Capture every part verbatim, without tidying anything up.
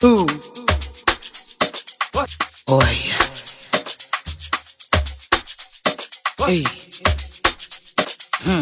Ooh. Oh yeah. Hey. Hmm.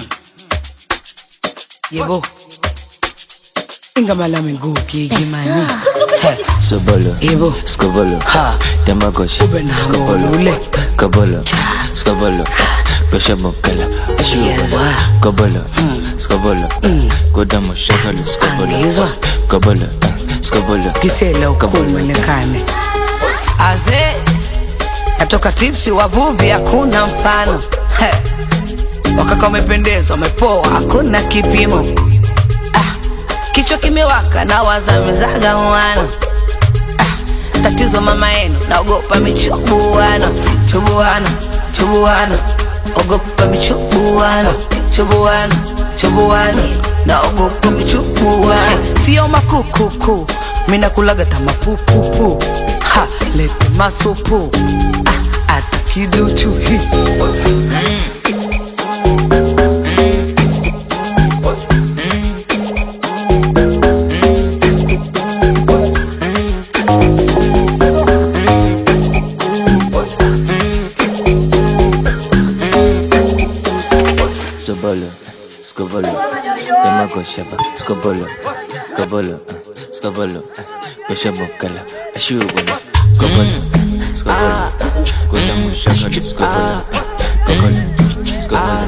Yebo. Inga malami nguki jimani. Sobolo, Yebo. Scobolo, Ha. Tamagoshi, Scobolo, Ule. Cobolo, Scobolo, Goshabokala, Yes, wa. Cobolo, Scobolo, Godamo Shakalo, Scobolo, Yes, wa. Cobolo, Scobolo, Kisela ukumelekane. Aze. Natoka tipsi wavuvi hakuna mfano. He. Wakaka umependeza umepoa hakuna kipimo. Ah. Kichwa kimewaka na waza mezaga mwana. Ah. Tatizo mama yenu naogopa michubuana. Chubuana, chubuana. Ogopa michubuana. Chubuana, chubuana. Naogopa michubuana. Sio makukuku. Mina kulaga tamapupupu. Ha, lete masupu. Ah, ata kiduchu hi. Sobolo, Scobolo, Tamagoshi, Scobolo, Cobolo, Scobolo, Goshabokala, Ashubolo, Cobolo, Scobolo, Godamo Shakalo, Scobolo, Cobolo, Scobolo,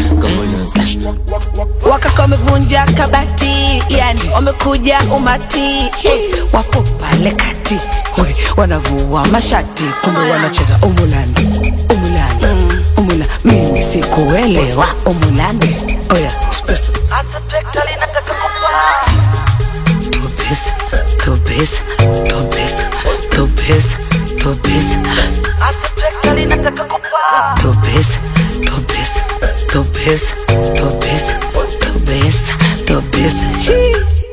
Cobolo. Wakaka wamevunja kabati, yani wamekuja umati. Hey, wapo pale kati, we, wanavua mashati, kumbe wanacheza umulani, umulani, umula. Mimi sikuelewa umulani. Oya, spesa. Tubisa, tubisa, tubisa, tubisa, tubisa. Tubisa, tubisa, tubisa, tubisa, tubisa, tubisa. Shee.